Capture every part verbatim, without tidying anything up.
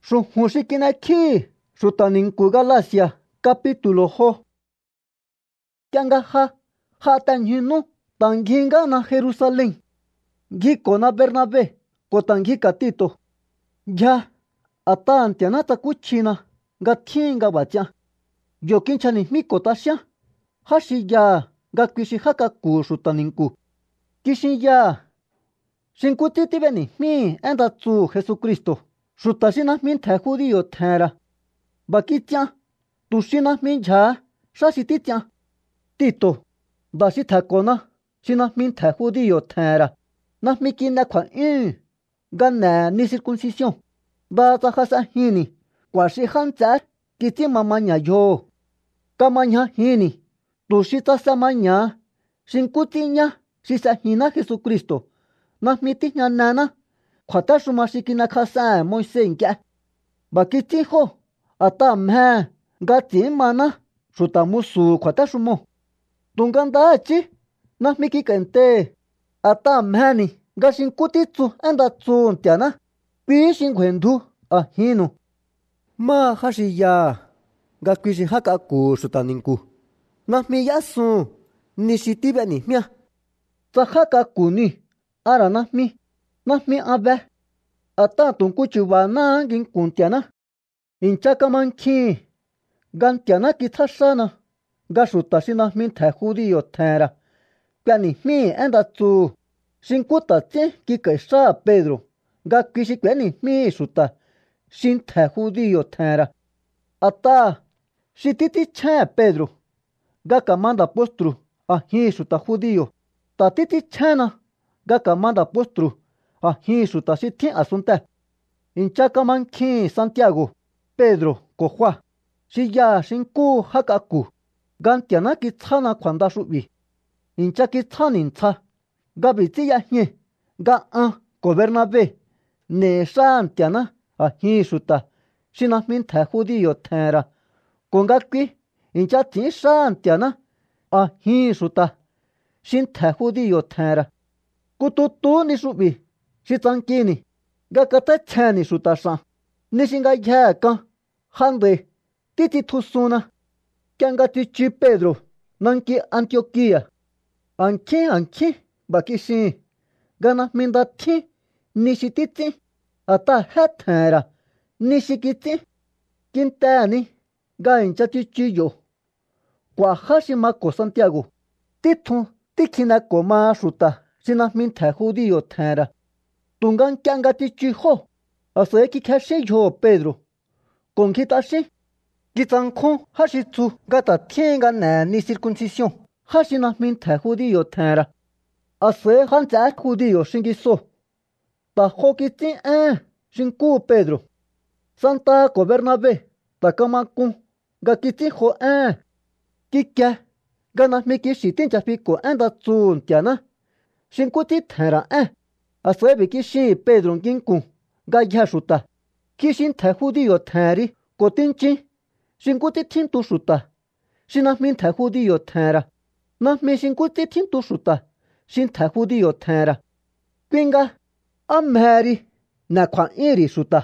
Xujun xi kinekjí xuta ningu Galacia capítulo jo. Kyanga ja ja'teñujnú tanguingana Jerusalén. Ngjikona Bernabé ko tangjika Tito. Ndyá ata Ntianá tsakuchjina nga tjin nga b'ats'ian. Yo kinchjanijmí ko t'axián. Jáxiya nga kui xi jákaku xuta ningu. Kixinya xi nkú ts'í tíb'enijmí én nda tsu Jesucristo xuta xi najmí ntje judío tjenra. 'Ba kitsian tuxi najmí ndyá xá xi títsian. Tito, nda xi tjenkona xi najmí ntje judío tjenra, najmí kine kjua'ñú nga n'e ni circuncisión. Nda tsa jas'enjinni̱ k'uaxi já nts'eé kits'ín ma maña yo. Kamañajinni̱ tuxi tsasemaña xi nkú ts'ín ñá xi s'ejinná Jesucristo najmí tíjñanená kjuatéxuma xi kinekjas'en Moisés nk'ie. 'Ba kits'ín jó ata mje nga ts'i̱ín maná xuta musu kjuatéxumóo̱. Tunga ndahachi najmí kik'a̱nte ata mjeni̱ nga xi nkú títsu én nda tsu Ntianá, kui xi ngjuendju a̱jinnu̱. Má jáxiya nga kui xi ják'aku̱ xuta ningu, najmí y'ásun ni xi tíb'enijmíá. Tsa ják'aku̱ni̱ ára̱ najmí, najmí an be. Atá tu̱ ngu chu̱ba̱ná nginku̱n Ntianá. I̱ncha kamankjii̱n nga Ntianá kitsjá xána nga xuta xi najmí ntje judío tjenra k'uenijmí én nda tsu xi nkú ta̱ts'ín kik'a̱i xáha̱ Pedro nga kui xi k'uenijmí xuta xi ntje judío tjenra. A̱t'aha̱ xi títs'ínchjén Pedro nga ka̱ma nda̱postru̱ a̱jin xuta judío, ta̱ títs'ínchjénna nga ka̱ma nda̱postru̱ a̱jin xuta xi tjín a̱sunntee̱. I̱ncha kamankjii̱n Santiago, Pedro ko̱ Jua, xi ya xi nkú ják'aku̱ nga Ntianá kitsjána kjuanda xu'bi̱. I̱ncha kitsjáni̱ ntsja nga b'i̱ ts'ínyajñii̱ nga an ko̱ Bernabé n'e̱ xá Ntianá a̱jin xuta xi najmí ntje judío tjenra, ko̱ nga kui i̱ncha ts'i̱ín xá Ntianá a̱jin xuta xi ntje judío tjenra. Kututúni xu'bi̱ xi tsankini̱ nga kats'etsjenni̱ xuta x'a̱n, ni xi ngayjee̱ kan janda̱i̱ títsitjusunna. K'ia nga tsichu Pedro nanki Antioquía, a̱nkjín a̱nkjín b'a̱ kixii̱n nga najmi nda tjín ni xi títs'ín, a̱t'a̱ jé tje̱nra̱ ni xi kits'ín. Kintehe̱‑ni nga i̱ncha tsichu yo̱ kua̱ já xi mako̱ Santiago, títjun tíkjineko̱ ma xuta xi najmí ntje judío tjenra̱. Tunga nk'ie nga tsichu jóo̱, a̱s'a̱i kikjexín yjoho̱ Pedro ko̱ ngjit'axín. Kitsankjún já xi tsu nga ta̱ tjín nga n'e̱ ni circuncisión já xi najmí ntje judío tjenra̱. A̱s'a̱i já nts'eé judío xingisoo̱ ta̱ jo kits'ín én xi nkú Pedro. Santa ko̱ Bernabé ta̱ kamakun nga kits'ín jo ée̱n. Kikie nga najmi kixi̱ tíi̱nchafiko̱ én nda tsu Ntianá xi nkú ts'ín tje̱nra̱ én. A̱s'a̱i b'i̱ kixii̱n Pedro nginku̱n ngayjee̱ xuta: “Ji xi ntje judío tje̱nri ko̱ tinchin xi nkú ts'ín tjíntu xuta xi najmí ntje judío tje̱nra̱, najmi xi nkú ts'ín tjíntu xuta xi ntje judío tje̱nra̱. Kui nga, ¿á mjeri n'e̱ kjua'ñíri̱ xuta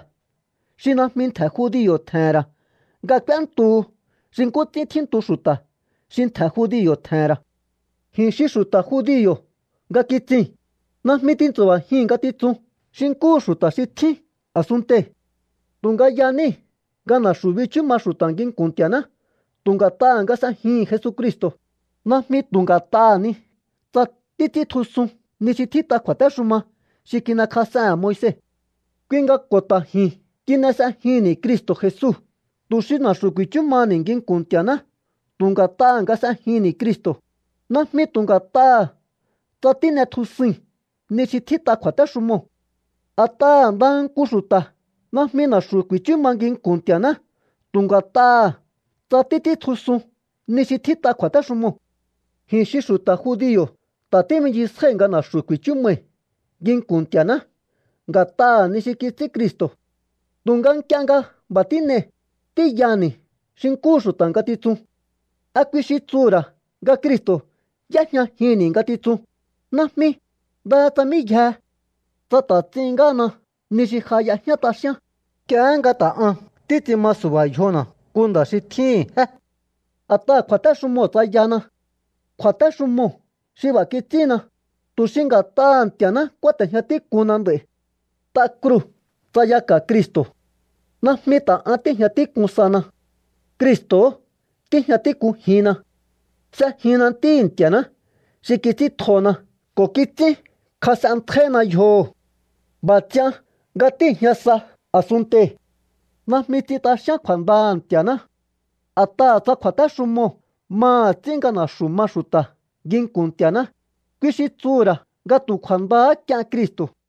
xi najmí ntje judío tje̱nra̱ nga k'úentu xi nkú ts'ín tjíntu xuta xi ntje judío tje̱nra̱? Ji̱n xi xuta judío nga kitsii̱n, najmí tintsu̱ba̱jii̱n ngatitsun xi nkú xuta xi tjín a̱sunntee̱. Tunga yaníi̱ nga na̱xu̱ bichú ma xu̱ta̱ nginku̱n Ntianá tu̱ nga̱t'aha̱ nga s'ejin Jesucristo, najmi tu̱ nga̱t'aha̱‑ni tsa títs'ítjusun ni xi tjít'a kjuatéxuma xi kinekjas'en Moisés. Kui nga ko̱ ta̱ ji̱n kines'ejinni̱ Cristo Jesús tu̱ xi na̱xu̱ ku̱i̱chúmani̱ nginku̱n Ntianá tu̱ nga̱t'aha̱ nga s'ejinni̱ Cristo, najmi tu̱ nga̱t'aha̱ tsa tín'etjusii̱n ni xi tjít'a kjuatéxumoo̱. A̱t'aha̱ nda ngu xuta najmi na̱xu̱ ku̱i̱chúma nginku̱n Ntianá tu̱ nga̱t'aha̱ tsa títs'ítjusun ni xi tjít'a kjuatéxumoo̱. Ji̱n xi xuta judío ta̱ tíminchisjái̱ nga na̱xu̱ ku̱i̱chúmai̱ nginku̱n Ntianá nga̱t'aha̱ ni xi kits'ín Cristo. Tunga nk'ie nga b'a̱ tín'ei̱, tíyani̱ xi nkú xu̱ta̱ ngatitsun. ¿A kui xi tsu̱ra̱ nga Cristo y'éjñajinni̱ ngatitsun? Najmí, nda tsa mí yje. Tsa ta̱ ts'in ngána ni xi ja y'ejñá t'axián, Kya nga ta an titi masuwa yona kunda shi thin he. Ata kwata shumo tsayana. Kwata shumo shiba kichina. Tushinga ta antiana kwata nyati kunande. Ta kru tsayaka Kristo. Na mita ati nyati kusana. Kristo ti nyati kuhina. Sa hina ti intiana. Shikiti thona. Kokiti khasantena yo. Batia gati nyasa asunte. Na miti ta shan kwanda antiana. Ata tsa kwata shumo. Ma tsinga na shuma shuta. Ginkuntiana. Kwishi tsura gatu kwanda kya Kristo.